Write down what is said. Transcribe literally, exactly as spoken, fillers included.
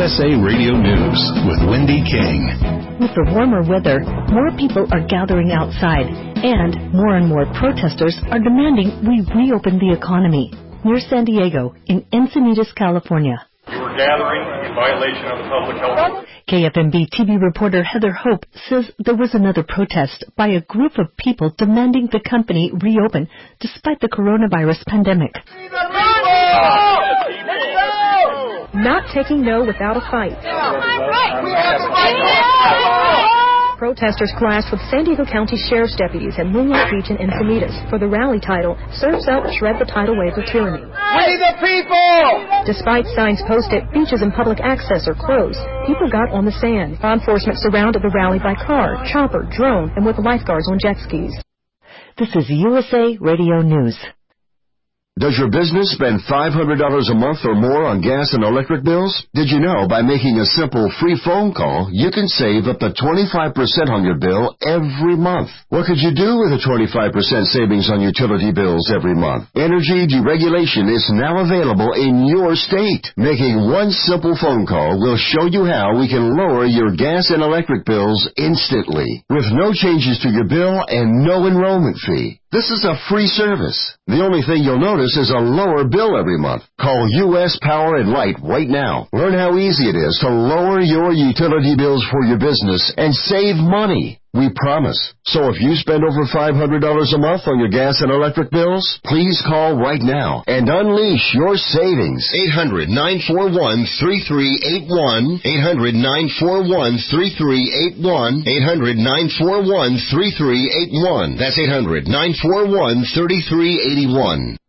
S A Radio News with Wendy King. With the warmer weather, more people are gathering outside, and more and more protesters are demanding we reopen the economy. Near San Diego, in Encinitas, California. You were gathering in violation of the public health. K F M B T V reporter Heather Hope says there was another protest by a group of people demanding the company reopen despite the coronavirus pandemic. Not taking no without a fight. Protesters clashed with San Diego County Sheriff's deputies at Moonlight Beach in Encinitas for the rally title, Surf's Up, Shred the Tidal Wave of Tyranny. We the people! Despite signs posted, beaches and public access are closed, people got on the sand. Law enforcement surrounded the rally by car, chopper, drone, and with lifeguards on jet skis. This is U S A Radio News. Does your business spend five hundred dollars a month or more on gas and electric bills? Did you know by making a simple free phone call, you can save up to twenty-five percent on your bill every month? What could you do with a twenty-five percent savings on utility bills every month? Energy deregulation is now available in your state. Making one simple phone call will show you how we can lower your gas and electric bills instantly, with no changes to your bill and no enrollment fee. This is a free service. The only thing you'll notice is a lower bill every month. Call U S Power and Light right now. Learn how easy it is to lower your utility bills for your business and save money. We promise. So if you spend over five hundred dollars a month on your gas and electric bills, please call right now and unleash your savings. eight hundred, nine four one, three three eight one. eight hundred, nine four one, three three eight one. eight hundred, nine four one, three three eight one. That's eight hundred, nine four one, three three eight one.